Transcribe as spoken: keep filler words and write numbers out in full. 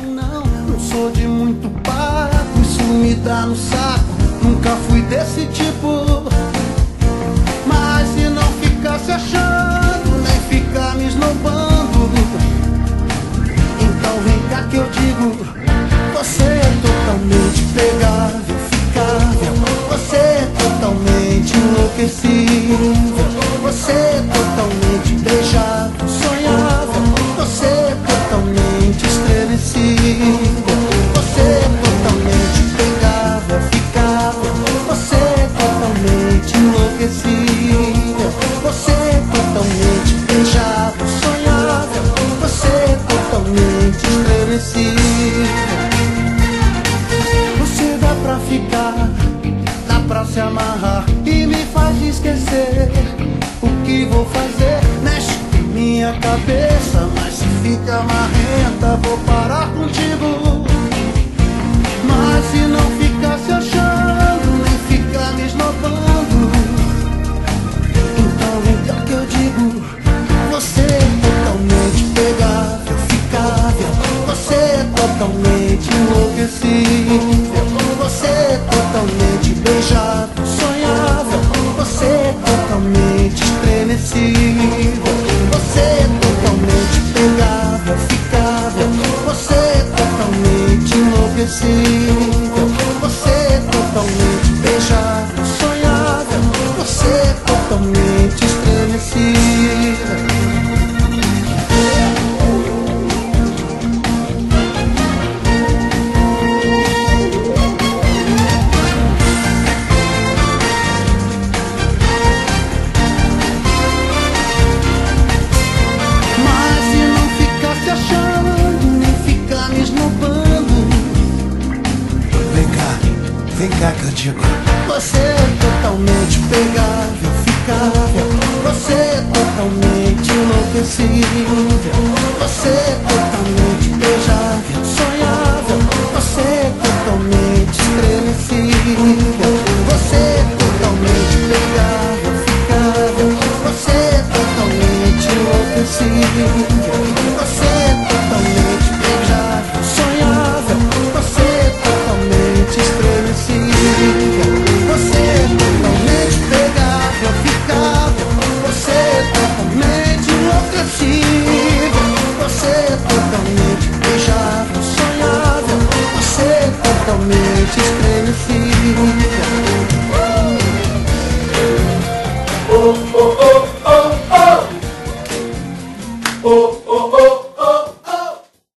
Não, não sou de muito papo, isso me dá no saco. Nunca fui desse tipo. Mas se não ficar se achando, nem ficar me esnobando, então vem cá que eu digo: você é totalmente pegável, ficável. Você é totalmente enlouquecível. Você é totalmente beijável, sonhável. Você é totalmente estremecível. Você é totalmente pegável, ficável. Você é totalmente enlouquecível. Você é totalmente beijável, sonhável. Você é totalmente estremecível. Você dá pra ficar, dá pra se amarrar e me faz esquecer o que vou fazer. Mexe com minha cabeça, mas se fica marrenta vou parar contigo. Mas se não ficar se achando, nem ficar me esnobando, então vem cá que eu digo: você é totalmente pegável, ficável. Você é totalmente enlouquecível. Você é totalmente beijável, sonhável. Você é totalmente estremecível. Você é totalmente pegável, ficável. Você é totalmente enlouquecível. Você é totalmente beijável, sonhável. Você é totalmente estremecível. Vem cá que eu digo: você é totalmente pegável, ficável. Você é totalmente enlouquecível.